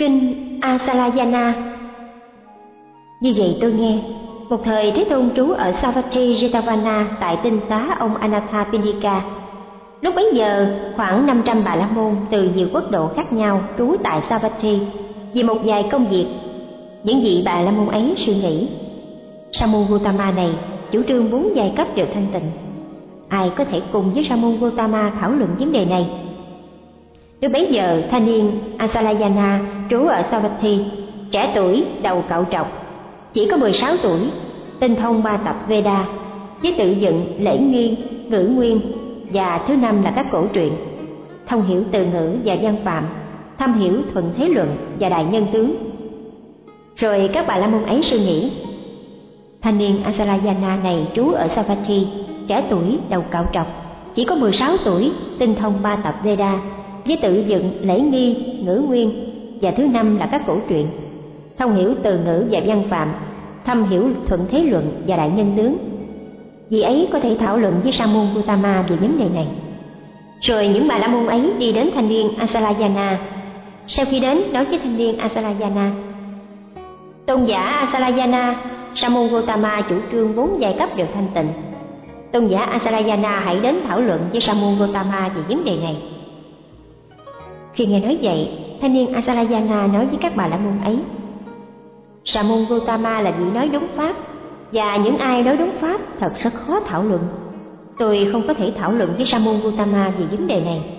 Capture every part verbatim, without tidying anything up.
Kinh Asalayana. Như vậy tôi nghe, một thời Thế Tôn trú ở Savatthi Jetavana tại tinh xá ông Anathapindika. Lúc bấy giờ, khoảng năm trăm Bà La Môn từ nhiều quốc độ khác nhau trú tại Savatthi vì một vài công việc. Những vị Bà La Môn ấy suy nghĩ, Sa môn Gotama này chủ trương bốn giai cấp đều thanh tịnh. Ai có thể cùng với Sa môn Gotama thảo luận vấn đề này? Lúc bấy giờ, thanh niên Asalayana trú ở Savatthi, trẻ tuổi, đầu cạo trọc, chỉ có mười sáu tuổi, tinh thông ba tập Veda, với tự dựng, lễ nghi, ngữ nguyên, và thứ năm là các cổ truyện, thông hiểu từ ngữ và văn phạm, thâm hiểu thuận thế luận và đại nhân tướng. Rồi các Bà La Môn ấy suy nghĩ, thanh niên Asalayana này trú ở Savatthi, trẻ tuổi, đầu cạo trọc, chỉ có mười sáu tuổi, tinh thông ba tập Veda, với tự dựng, lễ nghi, ngữ nguyên, và thứ năm là các cổ truyện, thông hiểu từ ngữ và văn phạm, thâm hiểu thuận thế luận và đại nhân tướng. Vì ấy có thể thảo luận với Sa môn Gotama về vấn đề này. Rồi những Bà La Môn ấy đi đến thanh niên Asalayana. Sau khi đến nói với thanh niên Asalayana, tôn giả Asalayana, Sa môn Gotama chủ trương bốn giai cấp đều thanh tịnh. Tôn giả Asalayana hãy đến thảo luận với Sa môn Gotama về vấn đề này. Khi nghe nói vậy, thanh niên Asalayana nói với các Bà La Môn ấy, Sa môn Gotama là vị nói đúng pháp, và những ai nói đúng pháp thật rất khó thảo luận. Tôi không có thể thảo luận với Sa môn Gotama về vấn đề này.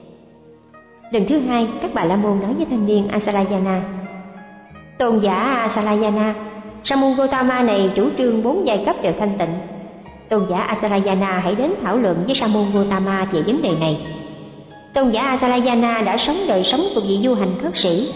Lần thứ hai, các Bà La Môn nói với thanh niên Asalayana, tôn giả Asalayana, Sa môn Gotama này chủ trương bốn giai cấp đều thanh tịnh. Tôn giả Asalayana hãy đến thảo luận với Sa môn Gotama về vấn đề này. Tôn giả Asalayana đã sống đời sống của vị du hành khất sĩ.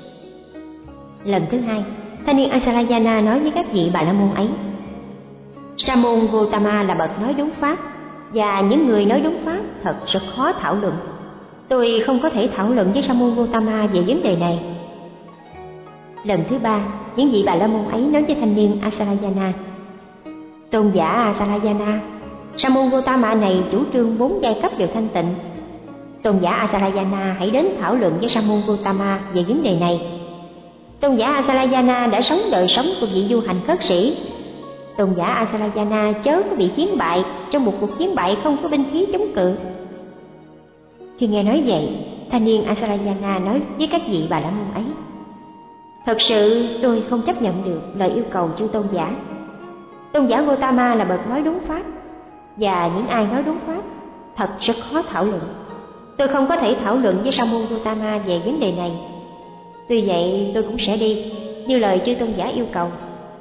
Lần thứ hai, thanh niên Asalayana nói với các vị Bà La Môn ấy, Sa môn Gotama là bậc nói đúng pháp, và những người nói đúng pháp thật rất khó thảo luận. Tôi không có thể thảo luận với Sa môn Gotama về vấn đề này. Lần thứ ba, những vị Bà La Môn ấy nói với thanh niên Asalayana, tôn giả Asalayana, Sa môn Gotama này chủ trương bốn giai cấp đều thanh tịnh. Tôn giả Asalayana hãy đến thảo luận với Sa môn Gotama về vấn đề này. Tôn giả Asalayana đã sống đời sống của vị du hành khất sĩ. Tôn giả Asalayana chớ có bị chiến bại trong một cuộc chiến bại không có binh khí chống cự. Khi nghe nói vậy, thanh niên Asalayana nói với các vị Bà La Môn ấy, thật sự tôi không chấp nhận được lời yêu cầu chư tôn giả. Tôn giả Gotama là bậc nói đúng pháp, và những ai nói đúng pháp thật rất khó thảo luận. Tôi không có thể thảo luận với Sa môn Gotama về vấn đề này. Tuy vậy tôi cũng sẽ đi như lời chư tôn giả yêu cầu.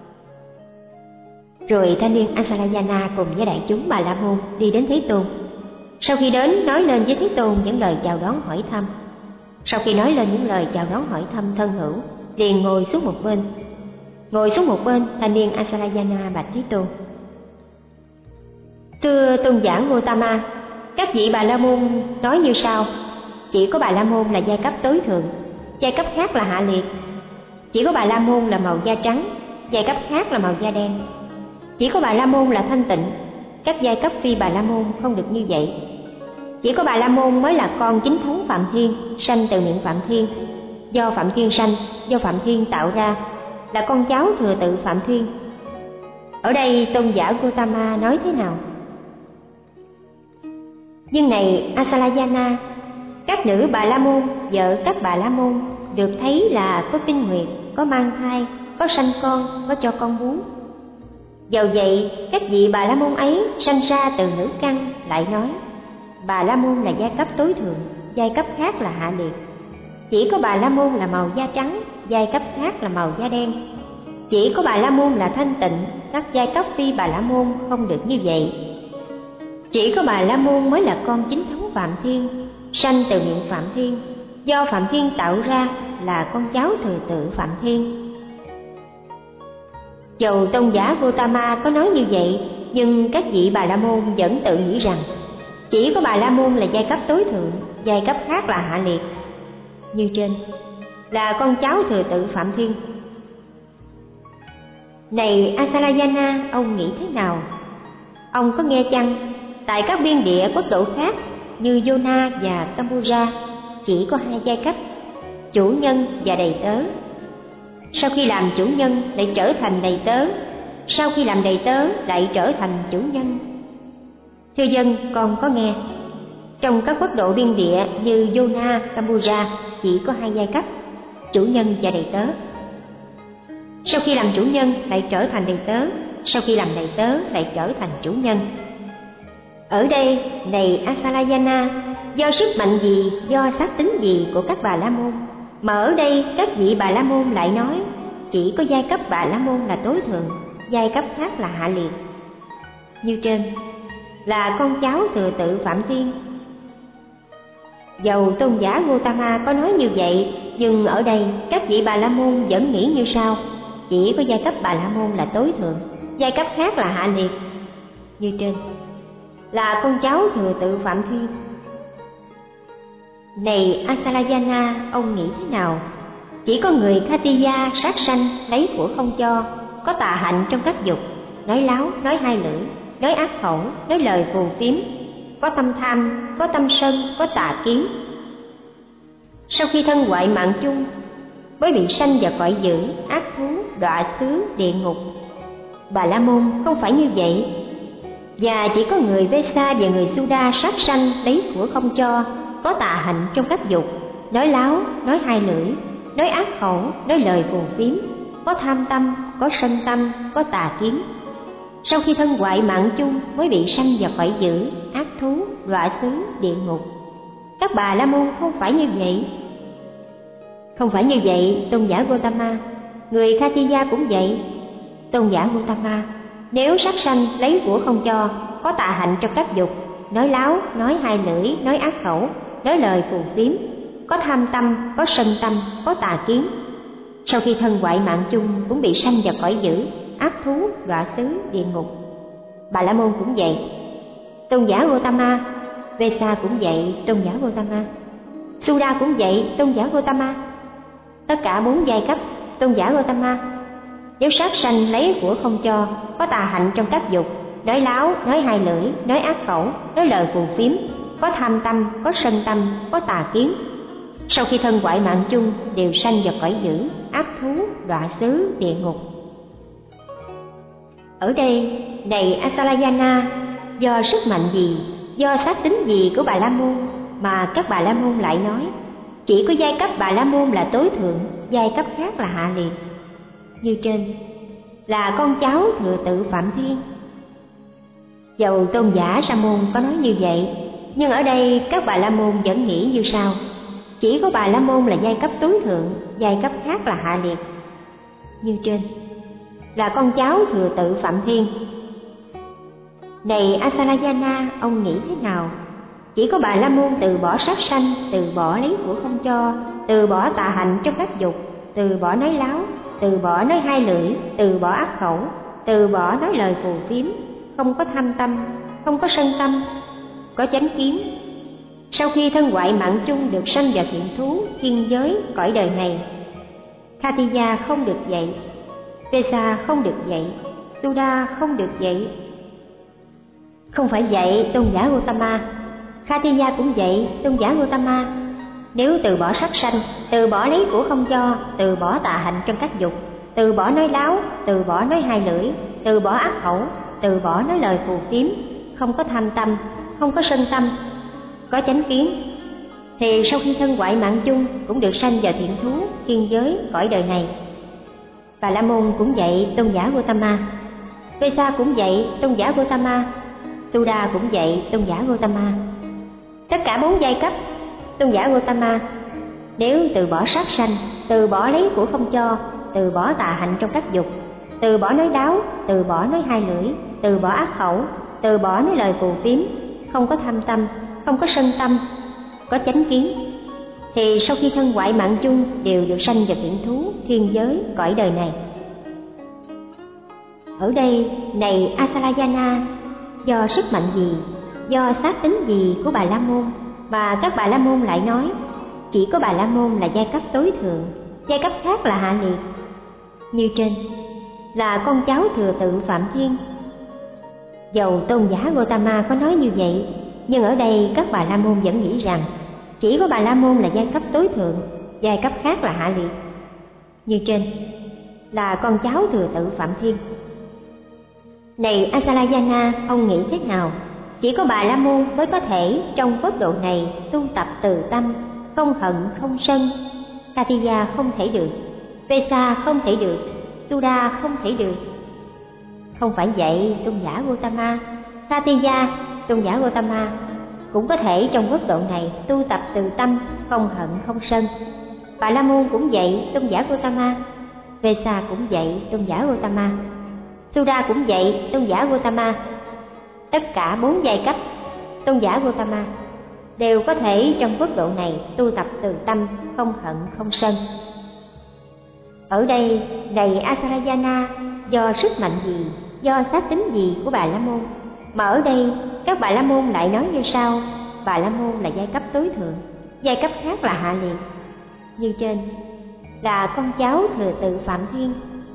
Rồi thanh niên Asalayana cùng với đại chúng Bà La Môn đi đến Thế Tôn. Sau khi đến, nói lên với Thế Tôn những lời chào đón hỏi thăm. Sau khi nói lên những lời chào đón hỏi thăm thân hữu, liền ngồi xuống một bên. Ngồi xuống một bên, thanh niên Asalayana bạch Thế Tôn, thưa tôn giả Gotama, các vị Bà La Môn nói như sau: chỉ có Bà La Môn là giai cấp tối thượng, giai cấp khác là hạ liệt. Chỉ có Bà La Môn là màu da trắng, giai cấp khác là màu da đen. Chỉ có Bà La Môn là thanh tịnh, các giai cấp phi Bà La Môn không được như vậy. Chỉ có Bà La Môn mới là con chính thống Phạm Thiên, sanh từ miệng Phạm Thiên, do Phạm Thiên sanh, do Phạm Thiên tạo ra, là con cháu thừa tự Phạm Thiên. Ở đây tôn giả Gotama nói thế nào? Nhưng này Asalayana, các nữ Bà La Môn, vợ các Bà La Môn được thấy là có kinh nguyệt, có mang thai, có sanh con, có cho con bú. Dầu vậy, các vị Bà La Môn ấy sanh ra từ nữ căn, lại nói Bà La Môn là giai cấp tối thượng, giai cấp khác là hạ liệt. Chỉ có Bà La Môn là màu da trắng, giai cấp khác là màu da đen. Chỉ có Bà La Môn là thanh tịnh, các giai cấp phi Bà La Môn không được như vậy. Chỉ có Bà La Môn mới là con chính thống Phạm Thiên, sanh từ miệng Phạm Thiên, do Phạm Thiên tạo ra, là con cháu thừa tự Phạm Thiên. Dầu tôn giả Gotama có nói như vậy, nhưng các vị Bà La Môn vẫn tự nghĩ rằng chỉ có Bà La Môn là giai cấp tối thượng, giai cấp khác là hạ liệt. Như trên, là con cháu thừa tự Phạm Thiên. Này Asalayana, ông nghĩ thế nào? Ông có nghe chăng, tại các biên địa quốc độ khác như Yona và Campuchia chỉ có hai giai cấp, chủ nhân và đầy tớ. Sau khi làm chủ nhân lại trở thành đầy tớ, sau khi làm đầy tớ lại trở thành chủ nhân. Thưa dân, con có nghe, trong các quốc độ biên địa như Yona, Campuchia chỉ có hai giai cấp, chủ nhân và đầy tớ. Sau khi làm chủ nhân lại trở thành đầy tớ, sau khi làm đầy tớ lại trở thành chủ nhân. Ở đây, này Asalayana, do sức mạnh gì, do xác tính gì của các Bà La Môn, mà ở đây các vị Bà La Môn lại nói chỉ có giai cấp Bà La Môn là tối thượng, giai cấp khác là hạ liệt. Như trên, là con cháu thừa tự Phạm Thiên. Dầu tôn giả Gautama có nói như vậy, nhưng ở đây các vị Bà La Môn vẫn nghĩ như sau: chỉ có giai cấp Bà La Môn là tối thượng, giai cấp khác là hạ liệt. Như trên, là con cháu thừa tự Phạm Thiên. Này Asalayana, ông nghĩ thế nào? Chỉ có người Khatiya sát sanh lấy của không cho, có tà hạnh trong các dục, nói láo, nói hai lưỡi, nói ác khẩu, nói lời phù phiếm, có tâm tham, có tâm sân, có tà kiến. Sau khi thân hoại mạng chung, mới bị sanh vào cõi dữ, ác thú, đọa xứ, địa ngục. Bà La Môn không phải như vậy. Và chỉ có người Vesa và người Suda sát sanh lấy của không cho, có tà hạnh trong các dục, nói láo, nói hai lưỡi, nói ác khẩu, nói lời phù phiếm, có tham tâm, có sân tâm, có tà kiến. Sau khi thân hoại mạng chung mới bị sanh vào cõi dữ, ác thú, đọa xứ, địa ngục. Các Bà La Môn không phải như vậy. Không phải như vậy, tôn giả Gautama. Người Khatiya cũng vậy. Tôn giả Gautama, nếu sát sanh lấy của không cho, có tà hạnh trong các dục, nói láo, nói hai lưỡi, nói ác khẩu, nói lời phù phiếm, có tham tâm, có sân tâm, có tà kiến. Sau khi thân hoại mạng chung cũng bị sanh vào cõi dữ, ác thú, đọa xứ, địa ngục. Bà La Môn cũng vậy. Tôn giả Gautama. Vesa cũng vậy, tôn giả Gautama. Suda cũng vậy, tôn giả Gautama. Tất cả bốn giai cấp, tôn giả Gautama. Nếu sát sanh lấy của không cho, có tà hạnh trong các dục, nói láo, nói hai lưỡi, nói ác khẩu, nói lời phù phiếm, có tham tâm, có sân tâm, có tà kiến. Sau khi thân hoại mạng chung đều sanh vào cõi dữ, ác thú, đọa xứ, địa ngục. Ở đây, này Asalayana, do sức mạnh gì, do xác tính gì của Bà La Môn mà các Bà La Môn lại nói chỉ có giai cấp Bà La Môn là tối thượng, giai cấp khác là hạ liệt. Như trên, là con cháu thừa tự Phạm Thiên. Dầu tôn giả Sa Môn có nói như vậy, nhưng ở đây các Bà La Môn vẫn nghĩ như sau: chỉ có Bà La Môn là giai cấp tối thượng, giai cấp khác là hạ liệt. Như trên, là con cháu thừa tự Phạm Thiên. Này Asalayana, ông nghĩ thế nào? Chỉ có Bà La Môn từ bỏ sát sanh, từ bỏ lấy của không cho, từ bỏ tà hạnh trong các dục, từ bỏ nói láo, từ bỏ nói hai lưỡi, từ bỏ ác khẩu, từ bỏ nói lời phù phiếm, không có tham tâm, không có sân tâm, có chánh kiến. Sau khi thân hoại mạng chung được sanh vào thiện thú, thiên giới, cõi đời này. Khatiya không được vậy, Vesa không được vậy, Suda không được vậy. Không phải vậy, tôn giả Gautama. Khatiya cũng vậy, tôn giả Gautama. Nếu từ bỏ sát sanh, từ bỏ lấy của không cho, từ bỏ tà hạnh trong các dục, từ bỏ nói láo, từ bỏ nói hai lưỡi, từ bỏ ác khẩu, từ bỏ nói lời phù phiếm, không có tham tâm, không có sân tâm, có chánh kiến, thì sau khi thân hoại mạng chung cũng được sanh vào thiện thú, thiên giới, cõi đời này. Bà La Môn cũng vậy, tôn giả Gautama. Vesa cũng vậy, tôn giả Gautama. Suda cũng vậy, tôn giả Gautama. Tất cả bốn giai cấp, tôn giả Gautama. Nếu từ bỏ sát sanh, từ bỏ lấy của không cho, từ bỏ tà hạnh trong các dục, từ bỏ nói đáo, từ bỏ nói hai lưỡi, từ bỏ ác khẩu, từ bỏ nói lời phù phiếm, không có tham tâm, không có sân tâm, có chánh kiến, thì sau khi thân hoại mạng chung đều được sanh vào thiện thú, thiên giới, cõi đời này. Ở đây, này Asalayana, do sức mạnh gì, do xác tính gì của Bà La Môn mà các Bà La Môn lại nói chỉ có Bà La Môn là giai cấp tối thượng, giai cấp khác là hạ liệt. Như trên, là con cháu thừa tự Phạm Thiên. Dầu tôn giả Gautama có nói như vậy, nhưng ở đây các Bà La Môn vẫn nghĩ rằng chỉ có Bà La Môn là giai cấp tối thượng, giai cấp khác là hạ liệt. Như trên là con cháu thừa tự Phạm Thiên. Này Asalayana, ông nghĩ thế nào? Chỉ có Bà La Môn mới có thể trong quốc độ này tu tập từ tâm, không hận không sân. Katiya không thể được, Vesa không thể được, Suda không thể được. Không phải vậy tôn giả Gotama, Katiya, tôn giả Gotama cũng có thể trong quốc độ này tu tập từ tâm, không hận không sân. Bà La Môn cũng vậy, tôn giả Gotama. Vesa cũng vậy, tôn giả Gotama. Suda cũng vậy, tôn giả Gotama. Tất cả bốn giai cấp tôn giả Gotama đều có thể trong quốc độ này tu tập từ tâm, không hận không sân. Ở đây này Asalayana, do sức mạnh gì, do sát tính gì của Bà La Môn mà ở đây các Bà La Môn lại nói như sau: Bà La Môn là giai cấp tối thượng, giai cấp khác là hạ liệt. Như trên là con cháu thừa tự Phạm Thiên.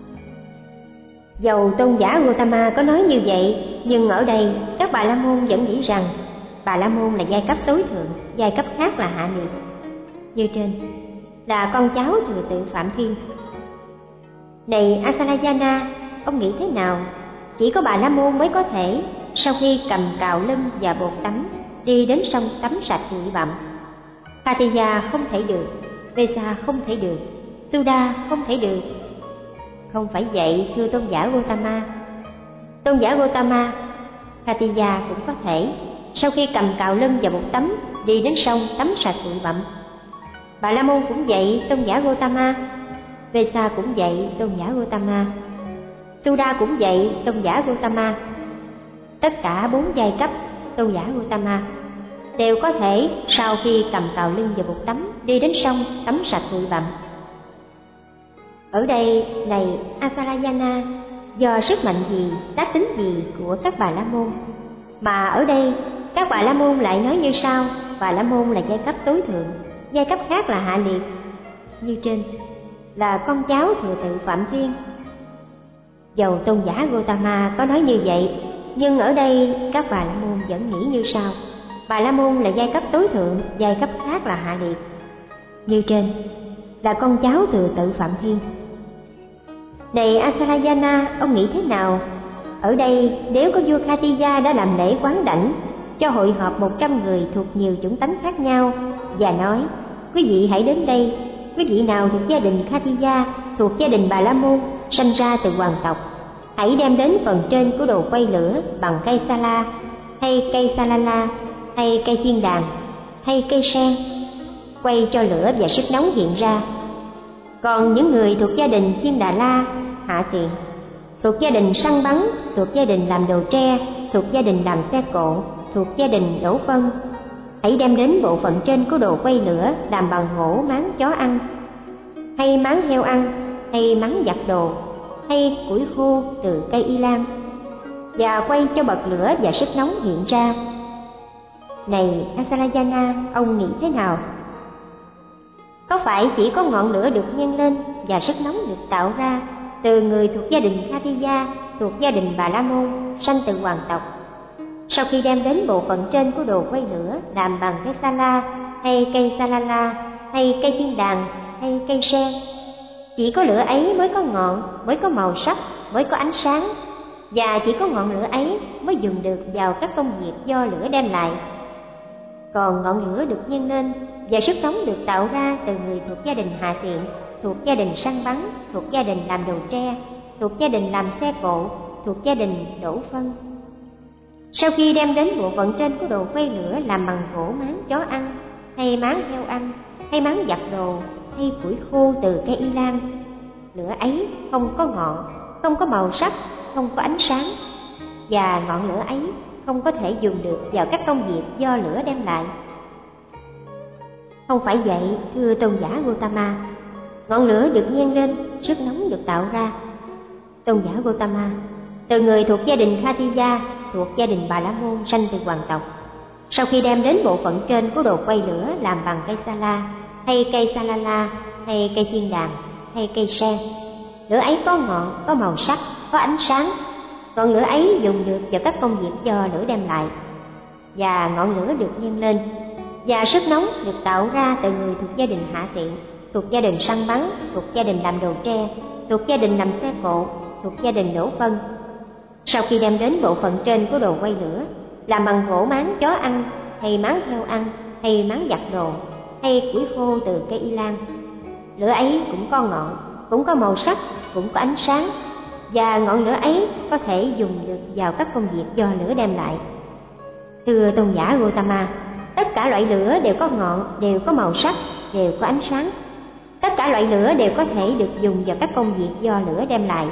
Dầu tôn giả Gotama có nói như vậy, nhưng ở đây các Bà La Môn vẫn nghĩ rằng Bà La Môn là giai cấp tối thượng, giai cấp khác là hạ liệt. Như trên là con cháu thừa tự Phạm Thiên. Này Asalayana, ông nghĩ thế nào? Chỉ có Bà La Môn mới có thể sau khi cầm cạo lưng và bột tắm đi đến sông tắm sạch bụi bặm. Katiya không thể được, Vesa không thể được, Suda không thể được. Không phải vậy thưa tôn giả Gotama. Tôn giả Gotama, Katiya cũng có thể sau khi cầm cạo lưng và bột tắm đi đến sông tắm sạch bụi bặm. Bà La Môn cũng vậy, tôn giả Gotama. Vesa cũng vậy, tôn giả Gotama. Suda cũng vậy, tôn giả Gotama. Tất cả bốn giai cấp tôn giả Gotama đều có thể sau khi cầm cạo lưng và bột tắm đi đến sông tắm sạch bụi bặm. Ở đây này Asalayana, do sức mạnh gì, tác tính gì của các Bà La Môn mà ở đây các Bà La Môn lại nói như sau: Bà La Môn là giai cấp tối thượng, giai cấp khác là hạ liệt. Như trên là con cháu thừa tự Phạm Thiên. Dầu tôn giả Gotama có nói như vậy, nhưng ở đây các Bà La Môn vẫn nghĩ như sau: Bà La Môn là giai cấp tối thượng, giai cấp khác là hạ liệt. Như trên là con cháu thừa tự Phạm Thiên. Này Asalayana, ông nghĩ thế nào? Ở đây nếu có vua Katiya đã làm lễ quán đảnh cho hội họp một trăm người thuộc nhiều chủng tánh khác nhau và nói: Quý vị hãy đến đây, quý vị nào thuộc gia đình Katiya, thuộc gia đình Bà La Môn, sanh ra từ hoàng tộc, hãy đem đến phần trên của đồ quay lửa bằng cây sala, hay cây salala, hay cây chiên đàn, hay cây sen, quay cho lửa và sức nóng hiện ra. Còn những người thuộc gia đình Chiên Đà La, hạ tiện, thuộc gia đình săn bắn, thuộc gia đình làm đồ tre, thuộc gia đình làm xe cộ, thuộc gia đình đổ phân, hãy đem đến bộ phận trên của đồ quay lửa làm bằng gỗ máng chó ăn, hay máng heo ăn, hay máng giặt đồ, hay củi khô từ cây y lan, và quay cho bật lửa và sức nóng hiện ra. Này Asalayana, ông nghĩ thế nào? Có phải chỉ có ngọn lửa được nhân lên và sức nóng được tạo ra từ người thuộc gia đình Katiya, thuộc gia đình Bà La Môn, sanh từ hoàng tộc, sau khi đem đến bộ phận trên của đồ quay lửa làm bằng cây sala, hay cây salala, hay cây chiên đàn, hay cây sen, chỉ có lửa ấy mới có ngọn, mới có màu sắc, mới có ánh sáng, và chỉ có ngọn lửa ấy mới dùng được vào các công việc do lửa đem lại. Còn ngọn lửa được nhân lên và sức nóng được tạo ra từ người thuộc gia đình hạ tiện, thuộc gia đình săn bắn, thuộc gia đình làm đồ tre, thuộc gia đình làm xe cộ, thuộc gia đình đổ phân. Sau khi đem đến bộ phận trên của đồ quay lửa làm bằng gỗ máng chó ăn, hay máng heo ăn, hay máng giặt đồ, hay củi khô từ cây y lan, lửa ấy không có ngọn, không có màu sắc, không có ánh sáng, và ngọn lửa ấy không có thể dùng được vào các công việc do lửa đem lại. Không phải vậy thưa tôn giả Gotama. Ngọn lửa được nhen lên, sức nóng được tạo ra. Tôn giả Gotama, từ người thuộc gia đình Katiya, thuộc gia đình Bà La Môn, sanh từ hoàng tộc, sau khi đem đến bộ phận trên của đồ quay lửa làm bằng cây sala, hay cây salala, hay cây chiên đàn, hay cây sen, lửa ấy có ngọn, có màu sắc, có ánh sáng. Ngọn lửa ấy dùng được vào các công việc do lửa đem lại, và ngọn lửa được nhân lên và sức nóng được tạo ra từ người thuộc gia đình hạ tiện, thuộc gia đình săn bắn, thuộc gia đình làm đồ tre, thuộc gia đình làm xe cộ, thuộc gia đình nổ phân. Sau khi đem đến bộ phận trên của đồ quay lửa, làm bằng gỗ máng chó ăn, hay máng heo ăn, hay máng giặt đồ, hay củi khô từ cây y lan, lửa ấy cũng có ngọn, cũng có màu sắc, cũng có ánh sáng, và ngọn lửa ấy có thể dùng được vào các công việc do lửa đem lại. Thưa tôn giả Gautama, tất cả loại lửa đều có ngọn, đều có màu sắc, đều có ánh sáng. Tất cả loại lửa đều có thể được dùng vào các công việc do lửa đem lại.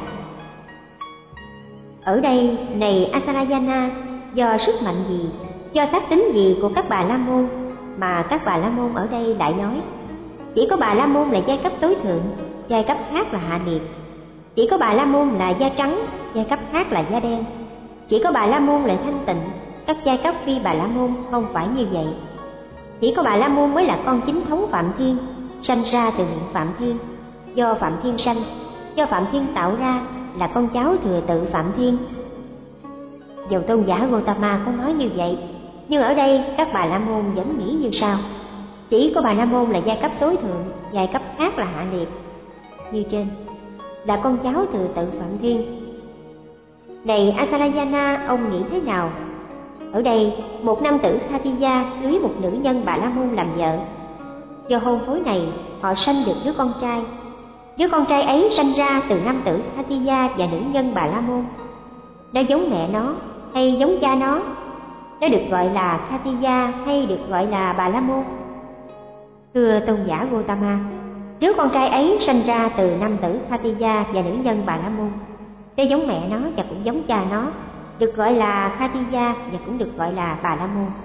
Ở đây, này Asarayana, do sức mạnh gì, do tác tính gì của các Bà La Môn mà các Bà La Môn ở đây lại nói chỉ có Bà La Môn là giai cấp tối thượng, giai cấp khác là hạ liệt. Chỉ có Bà La Môn là da trắng, giai cấp khác là da đen. Chỉ có Bà La Môn là thanh tịnh, các giai cấp phi Bà La Môn không phải như vậy. Chỉ có Bà La Môn mới là con chính thống Phạm Thiên, sanh ra từ miệng Phạm Thiên, do Phạm Thiên sanh, do Phạm Thiên tạo ra, là con cháu thừa tự Phạm Thiên. Dầu tôn giả Gautama có nói như vậy, nhưng ở đây các Bà La Môn vẫn nghĩ như sau: chỉ có Bà La Môn là giai cấp tối thượng, giai cấp khác là hạ liệt. Như trên, là con cháu thừa tự Phạm Thiên. Này Asarayana, ông nghĩ thế nào? Ở đây, một nam tử Khatija cưới một nữ nhân Bà La Môn làm vợ. Do hôn phối này, họ sanh được đứa con trai. Đứa con trai ấy sanh ra từ nam tử Khatija và nữ nhân Bà La Môn. Nó giống mẹ nó hay giống cha nó? Nó được gọi là Khatija hay được gọi là Bà La Môn? Thưa tôn giả Gautama, đứa con trai ấy sanh ra từ nam tử Khatija và nữ nhân Bà La Môn. Nó giống mẹ nó và cũng giống cha nó, được gọi là Khatija và cũng được gọi là Bà La Môn.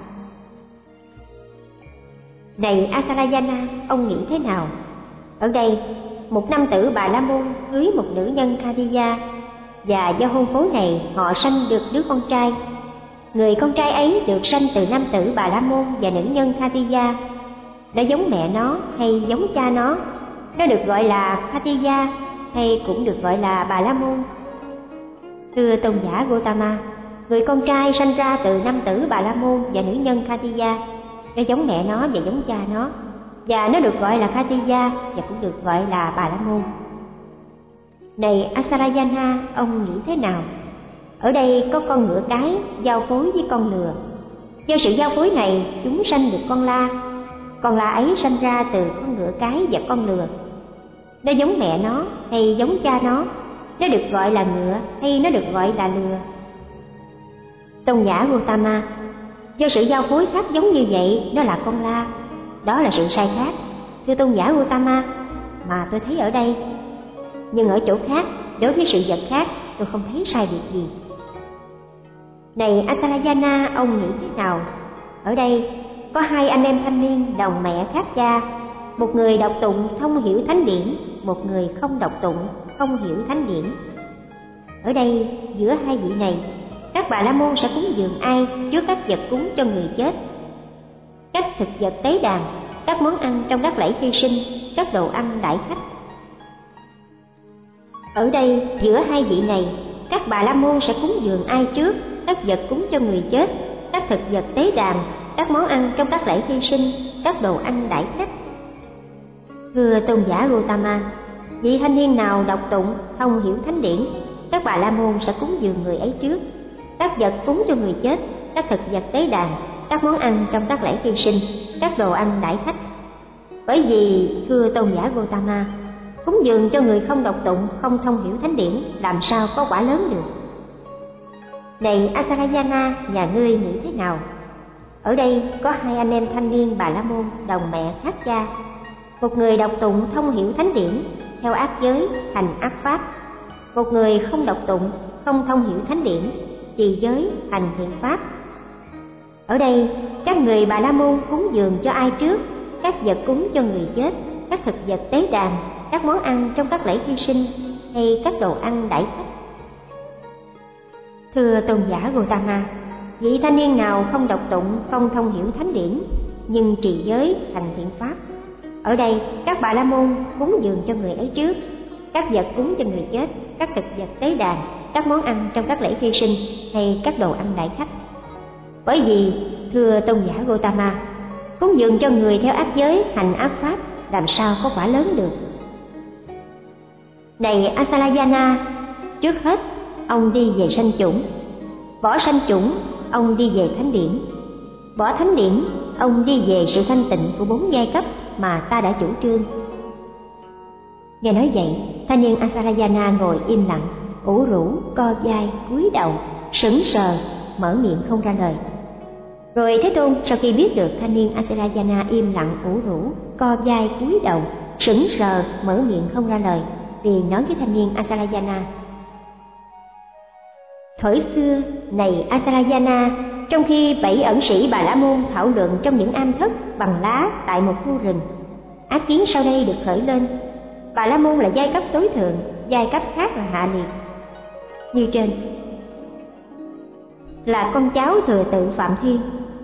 Này Asarayana, ông nghĩ thế nào? Ở đây, một nam tử Bà La Môn cưới một nữ nhân Khatija, và do hôn phối này họ sanh được đứa con trai. Người con trai ấy được sanh từ nam tử Bà La Môn và nữ nhân Khatija. Nó giống mẹ nó hay giống cha nó? Nó được gọi là Khatija hay cũng được gọi là Bà La Môn? Thưa tôn giả Gautama, người con trai sanh ra từ nam tử Bà La Môn và nữ nhân Khatija. Nó giống mẹ nó và giống cha nó, và nó được gọi là Khatija và cũng được gọi là Bà La Môn. Này Asarayana, ông nghĩ thế nào? Ở đây có con ngựa cái giao phối với con lừa. Do sự giao phối này, chúng sanh được con la. Con la ấy sanh ra từ con ngựa cái và con lừa. Nó giống mẹ nó hay giống cha nó? Nó được gọi là ngựa hay nó được gọi là lừa? Tôn giả Gautama, do sự giao phối khác giống như vậy, nó là con la. Đó là sự sai khác, thưa tôn giả Gautama, mà tôi thấy ở đây. Nhưng ở chỗ khác, đối với sự vật khác, tôi không thấy sai việc gì. Này Asarayana, ông nghĩ thế nào? Ở đây, có hai anh em thanh niên đồng mẹ khác cha. Một người đọc tụng thông hiểu thánh điển, một người không đọc tụng, không hiểu thánh điển. Ở đây, giữa hai vị này, các Bà La Môn sẽ cúng dường ai trước các vật cúng cho người chết? Các thực vật tế đàn, các món ăn trong các lễ hy sinh, các đồ ăn đãi khách. Ở đây, giữa hai vị này, các Bà La Môn sẽ cúng dường ai trước các vật cúng cho người chết, các thực vật tế đàn, các món ăn trong các lễ hy sinh, các đồ ăn đãi khách? Thưa tôn giả Gautama, vị thanh niên nào đọc tụng thông hiểu thánh điển, các Bà La Môn sẽ cúng dường người ấy trước các vật cúng cho người chết, các thực vật tế đàn, các món ăn trong các lễ hy sinh, các đồ ăn đãi khách. Bởi vì, thưa tôn giả Gautama, cúng dường cho người không đọc tụng, không thông hiểu thánh điển, làm sao có quả lớn được? Này Asarayana, nhà ngươi nghĩ thế nào? Ở đây có hai anh em thanh niên Bà La Môn đồng mẹ khác cha. Một người đọc tụng thông hiểu thánh điển, theo ác giới, hành ác pháp. Một người không đọc tụng, không thông hiểu thánh điển, trì giới, hành thiện pháp. Ở đây, các người Bà La Môn cúng dường cho ai trước các vật cúng cho người chết, các thực vật tế đàn, các món ăn trong các lễ hy sinh, hay các đồ ăn đãi khách? Thưa tôn giả Gautama, vị thanh niên nào không đọc tụng, không thông hiểu thánh điển, nhưng trì giới, hành thiện pháp? Ở đây, các Bà La Môn cúng dường cho người ấy trước các vật cúng cho người chết, các thực vật tế đàn, các món ăn trong các lễ hy sinh, hay các đồ ăn đãi khách. Bởi vì, thưa tôn giả Gautama, cúng dường cho người theo ác giới, hành ác pháp, làm sao có quả lớn được. Này Asalayana, trước hết ông đi về sanh chủng, bỏ sanh chủng ông đi về thánh điển, bỏ thánh điển ông đi về sự thanh tịnh của bốn giai cấp mà ta đã chủ trương. Nghe nói vậy, thanh niên Asalayana ngồi im lặng, ủ rũ, co vai, cúi đầu, sững sờ, mở miệng không ra lời. Rồi Thế Tôn sau khi biết được thanh niên Asalayana im lặng, ủ rũ, co vai, cúi đầu, sững sờ, mở miệng không ra lời, liền nói với thanh niên Asalayana: Thuở xưa, này Asalayana, trong khi bảy ẩn sĩ Bà La Môn thảo luận trong những am thất bằng lá tại một khu rừng, ác kiến sau đây được khởi lên. Bà La Môn là giai cấp tối thượng, giai cấp khác là hạ liệt. Như trên là con cháu thừa tự Phạm Thiên.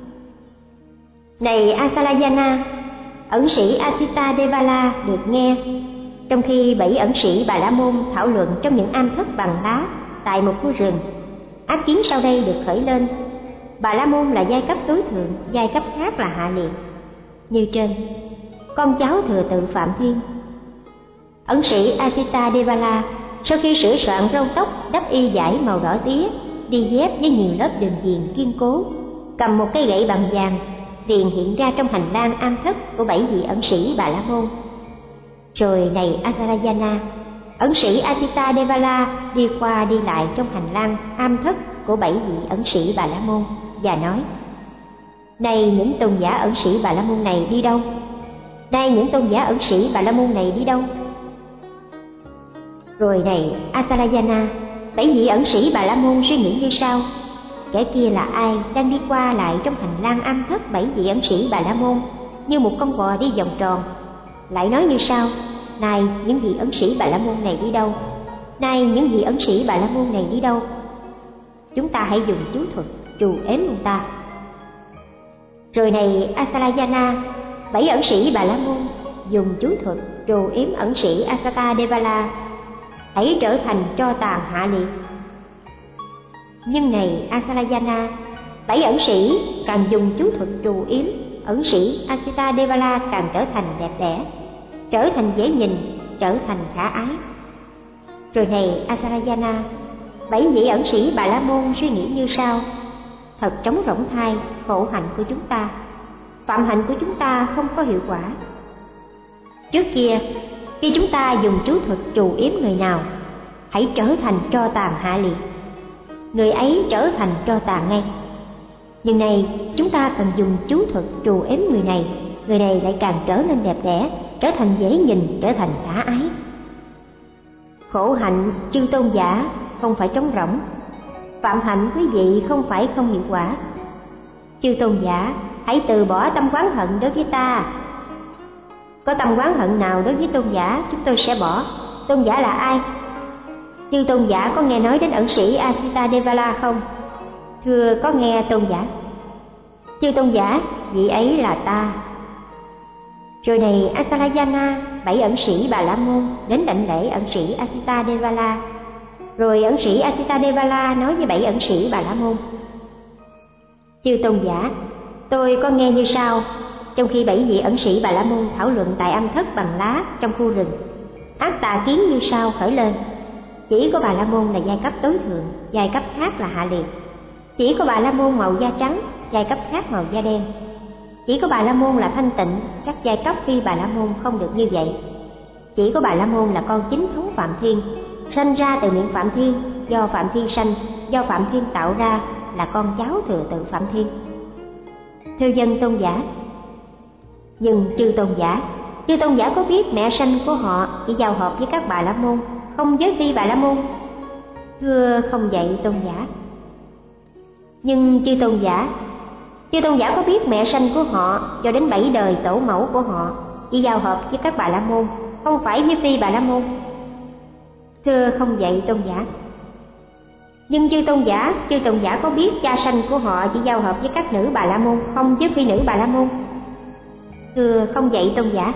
Này Asalayana, ẩn sĩ Asita Devala được nghe trong khi bảy ẩn sĩ Bà La Môn thảo luận trong những am thất bằng lá tại một khu rừng, ác kiến sau đây được khởi lên. Bà La Môn là giai cấp tối thượng, giai cấp khác là hạ liệt. Như trên, con cháu thừa tự Phạm Thiên. Ẩn sĩ Asita Devala sau khi sửa soạn râu tóc, đắp y vải màu đỏ tía, đi dép với nhiều lớp đường viền kiên cố, cầm một cây gậy bằng vàng, liền hiện ra trong hành lang am thất của bảy vị ẩn sĩ Bà La Môn. Rồi này Asalayana, ẩn sĩ Asita Devala đi qua đi lại trong hành lang am thất của bảy vị ẩn sĩ Bà La Môn và nói: Này những tôn giả ẩn sĩ Bà La Môn này đi đâu? Này những tôn giả ẩn sĩ Bà La Môn này đi đâu? Rồi này Asalayana, bảy vị ẩn sĩ Bà La Môn suy nghĩ như sau: Kẻ kia là ai đang đi qua lại trong hành lang am thất bảy vị ẩn sĩ Bà La Môn như một con bò đi vòng tròn? Lại nói như sau: Này những vị ẩn sĩ Bà La Môn này đi đâu? Này những vị ẩn sĩ Bà La Môn này đi đâu? Chúng ta hãy dùng chú thuật trù ếm ông ta. Rồi này Asalayana, bảy ẩn sĩ Bà La Môn dùng chú thuật trù ếm ẩn sĩ Asata Devala hãy trở thành tro tàn hạ liệt. Nhưng này Asalayana, bảy ẩn sĩ càng dùng chú thuật trù yếm, ẩn sĩ Asita Devala càng trở thành đẹp đẽ, trở thành dễ nhìn, trở thành khả ái. Rồi này Asalayana, bảy vị ẩn sĩ Bà La Môn suy nghĩ như sau: Thật trống rỗng thai, khổ hạnh của chúng ta, phạm hạnh của chúng ta không có hiệu quả. Trước kia, khi chúng ta dùng chú thuật trù yếm người nào, hãy trở thành tro tàn hạ liệt, người ấy trở thành tro tàn ngay. Nhưng này chúng ta cần dùng chú thuật trù ếm người này, người này lại càng trở nên đẹp đẽ, trở thành dễ nhìn, trở thành khả ái. Khổ hạnh chư tôn giả không phải trống rỗng, phạm hạnh quý vị không phải không hiệu quả. Chư tôn giả hãy từ bỏ tâm oán hận đối với ta. Có tâm oán hận nào đối với tôn giả chúng tôi sẽ bỏ. Tôn giả là ai? Chư tôn giả có nghe nói đến ẩn sĩ Asita Devala không? Thưa có nghe tôn giả. Chư tôn giả, vị ấy là ta. Rồi này Asalayana, bảy ẩn sĩ Bà La Môn đến đảnh lễ ẩn sĩ Asita Devala. Rồi ẩn sĩ Asita Devala nói với bảy ẩn sĩ Bà La Môn: Chư tôn giả, tôi có nghe như sau: Trong khi bảy vị ẩn sĩ Bà La Môn thảo luận tại am thất bằng lá trong khu rừng, ác tà kiến như sau khởi lên. Chỉ có Bà La Môn là giai cấp tối thượng, giai cấp khác là hạ liệt. Chỉ có Bà La Môn màu da trắng, giai cấp khác màu da đen. Chỉ có Bà La Môn là thanh tịnh, các giai cấp phi Bà La Môn không được như vậy. Chỉ có Bà La Môn là con chính thống Phạm Thiên, sanh ra từ miệng Phạm Thiên, do Phạm Thiên sanh, do Phạm Thiên tạo ra, là con cháu thừa tự Phạm Thiên. Thưa dân tôn giả, nhưng chư tôn giả, chư tôn giả có biết mẹ sanh của họ chỉ giao hợp với các Bà La Môn, không với phi Bà La Môn? Thưa không vậy tôn giả. Nhưng chư tôn giả, chư tôn giả có biết mẹ sanh của họ cho đến bảy đời tổ mẫu của họ chỉ giao hợp với các Bà La Môn, không phải với phi Bà La Môn? Thưa không vậy tôn giả. Nhưng chư tôn giả, chư tôn giả có biết cha sanh của họ chỉ giao hợp với các nữ Bà La Môn, không với phi nữ Bà La Môn? Thưa không vậy tôn giả.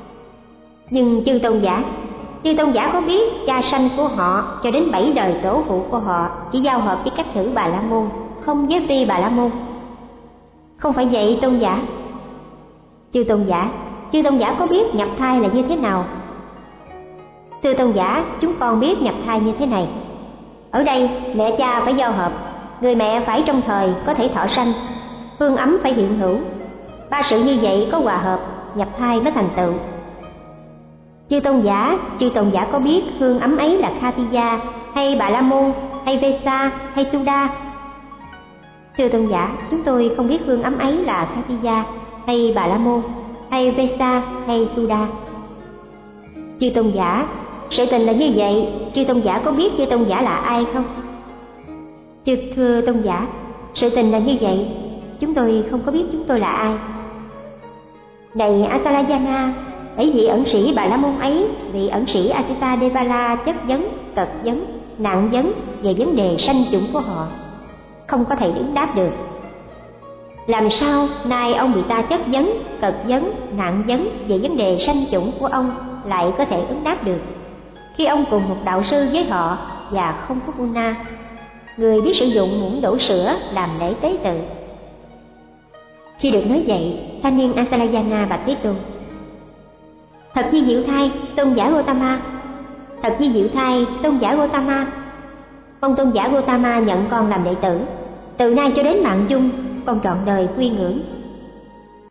Nhưng chư tôn giả, chư tôn giả có biết cha sanh của họ cho đến bảy đời tổ phụ của họ chỉ giao hợp với các nữ Bà La Môn, không với phi Bà La Môn? Không phải vậy tôn giả. Chư tôn giả, chư tôn giả có biết nhập thai là như thế nào? Thưa tôn giả, chúng con biết nhập thai như thế này. Ở đây, mẹ cha phải giao hợp, người mẹ phải trong thời có thể thọ sanh, hương ấm phải hiện hữu. Ba sự như vậy có hòa hợp, nhập thai mới thành tựu. Chư tôn giả, chư tôn giả có biết hương ấm ấy là Khatiya hay Bà La Môn hay Vesa hay Suda? Thưa tôn giả, chúng tôi không biết hương ấm ấy là Khatiya hay Bà La Môn hay Vesa hay Suda. Chư tôn giả, sự tình là như vậy, chư tôn giả có biết chư tôn giả là ai không? Chư thưa tôn giả, sự tình là như vậy, chúng tôi không có biết chúng tôi là ai. Này Asalayana, ấy vị ẩn sĩ Bà La Môn ấy, vị ẩn sĩ Asita Devala chất vấn, cật vấn, nặng vấn về vấn đề sanh chủng của họ, không có thể ứng đáp được. Làm sao nay ông bị ta chất vấn, cật vấn, nặng vấn về vấn đề sanh chủng của ông lại có thể ứng đáp được, khi ông cùng một đạo sư với họ và không có guna, người biết sử dụng muỗng đổ sữa làm lễ tế tự? Khi được nói vậy, thanh niên Asalayana bạch Thế Tôn: Thật di diệu thai, tôn giả Gotama. Thật di diệu thai, tôn giả Gotama. Mong tôn giả Gotama nhận con làm đệ tử. Từ nay cho đến mạng chung, con trọn đời quy ngưỡng